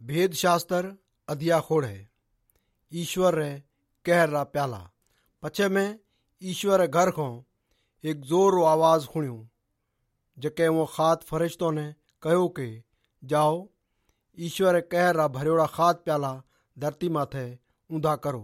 भेद शास्त्र अदिया खोड़े ईश्वर रे कहर रा प्याला। पछे में ईश्वर घर को एक जोर आवाज सुनियो जके वो खात फरिश्तों ने कहो के जाओ ईश्वर कहर रा भरियोड़ा खात प्याला धरती माथे ऊंधा करो।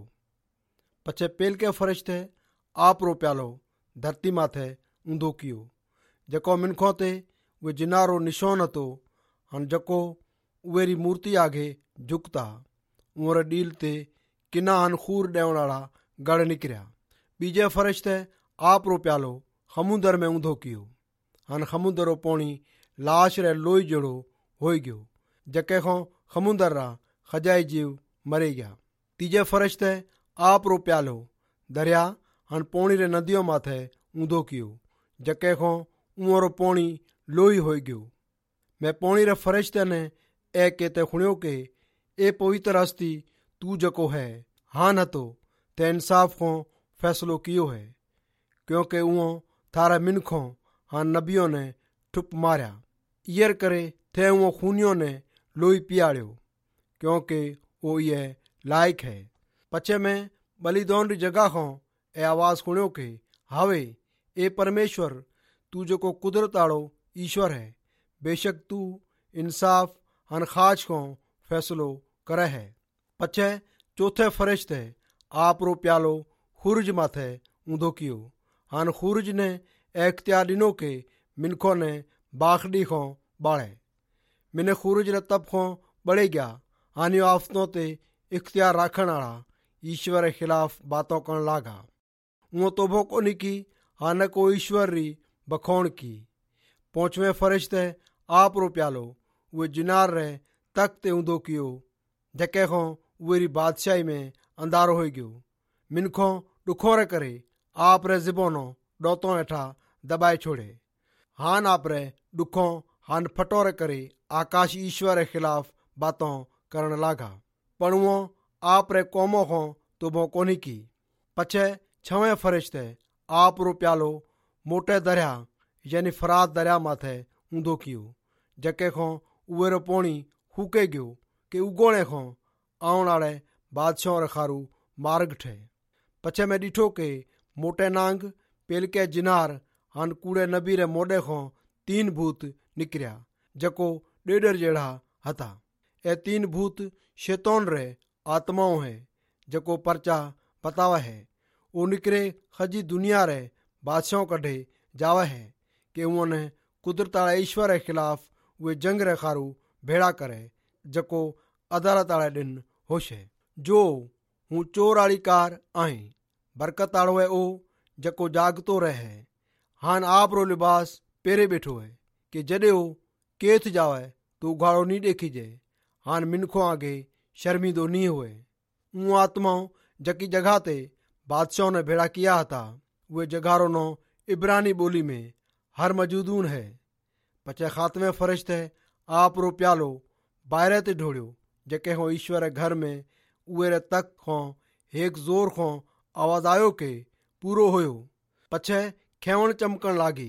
पछे पेल के फरिश्ते आप रो प्यालो धरती माथे ऊंधो कियो जको मिनखों ते वे जिनारो निशान हतो हन जको उवेरी मूर्ति आगे झुकता उमर डील ते किना हन खूर देवण वाला गढ़ निकरिया। बीजे फरिश्ते आप रो प्यालो समुद्र में ऊंधो कियो हन समुद्र रो पानी लाश रे लोई जड़ो हो गयो जके को समुद्र रा खजाई जीव मरे गया। तीजे फरिश्ते आप रो प्यालो दरिया हन पानी रे नदियों माथे ऊंधो कियो जके को उमरो पानी लोई हो गयो। मैं पानी रे फरिश्ते ने ए कहते सुनियो के ए पवित्र हस्ती तू जको है हाँ न तो ते इंसाफ को फैसलो कियो है क्योंकि उहो थारा मिनखों हाँ नबियों ने ठुप मारिया ईयर करे थे उहो खूनियों ने लोई पियाड़ियो क्योंकि वो ये लायक है। पछे में बलिदान री जगह को ए आवाज सुनियो के हावे ए परमेश्वर तू जको कुदरत आड़ो ईश्वर है बेशक तू इंसाफ हन खाज को फैसलो करे है। पछे चौथे फरिश्ते आप रो प्यालो खूरज माथे ऊंधो कियो हन खूरज ने एख्तियार दिनों के मिनखों ने बाखडी को बाड़े मिने खूरज रे तब को बड़े गया हानि आफतों ते इख्तियार राखण आला ईश्वर के खिलाफ बातों करन लागा। वो तोबो को नहीं की हाने को ईश्वर री बखौण की। पांचवें फरिश्ते आप रो प्यालो वे जिनार रे तख्त ऊंधो कियो जके को वेरी बादशाही में अंधारो हो गयो। मिनखों दुखों रे करे आप रे जिबोनो डोतों हेठा दबाए छोड़े हान आप रे दुखों हान फटोरे करे आकाश ईश्वर के खिलाफ बातों करन लागा पर वो आप रे कौमों को तुबो कोनी की। पछे छवें फरिश्ते आप रो प्यालो मोटे दरिया यानी फरात दरिया माथे ऊंधो कियो जके को उवेरो पोणी हुके गयो के उगोणे को आउण आड़े बादशाह रे खारू मार्ग ठे। पछे में डिठो के मोटे नांग पेल के जिनार हन कूड़े नबी रे मोडे को 3 भूत निकरिया जको डेडर जेड़ा हता। ए 3 भूत शैतान रे आत्माओं है जको परचा बतावा है वो निकरे खजी दुनिया रे बादशाह कढे जावा है कि उन्होंने कुदरत आले ईश्वर के खिलाफ वे जंग रे खारू भेड़ा करे जको अदालत आले दिन होशे। जो हूँ चोर आली कार आई बरकत आड़ो है ओ जको जागतो रहे हान आप रो लिबास पेरे बैठो है कि जडे ओ केथ जावे तो उघाड़ो नहीं देखी जे हान मिनखों आगे शर्मिंदो नहीं हुए। ऊ आत्माओं जकी जगह ते बादशाह ने भेड़ा किया था वे जगह रो नो इब्रानी बोली में हर मौजूदून है। पचे खातमे फरिश्ते आप रो प्यालो बाहरे ते ढोड़ियो जके हो ईश्वर घर में उवेरे तक को एक जोर को आवाज आयो के पूरो होयो। पछे खेवण चमकण लागी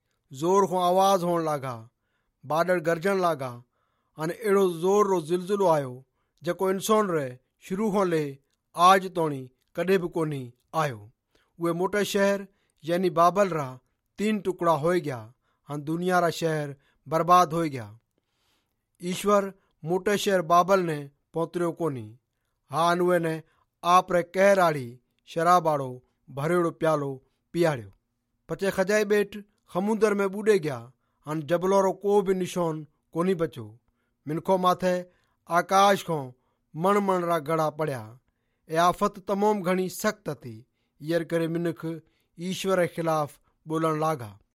जोर को आवाज होण लागा बादल गरजन लागा अने एड़ो जोर रो जिलजिलो आयो जको इंसान रे शुरू हो ले आज तोणी कदे भी कोनी आयो। वे मोटे शहर यानी बाबल रा 3 टुकड़ा हो गया हन दुनिया रा शहर बर्बाद हो गया। ईश्वर मोटे शहर बाबल ने पोतरियो कोनी हान वे ने आप रे कहर आड़ी शराब आड़ो भरेड़ो प्यालो पियाड़ियो। पचे खजाई बेट समुद्र में बूडे गया हन जबलो रो को भी निशान कोनी बचो। मिनखों माथे आकाश को मन मन रा गड़ा पड़ा। ए आफत तमाम घणी सख्त थी यर करे मिनख ईश्वर के खिलाफ बोलन लागा।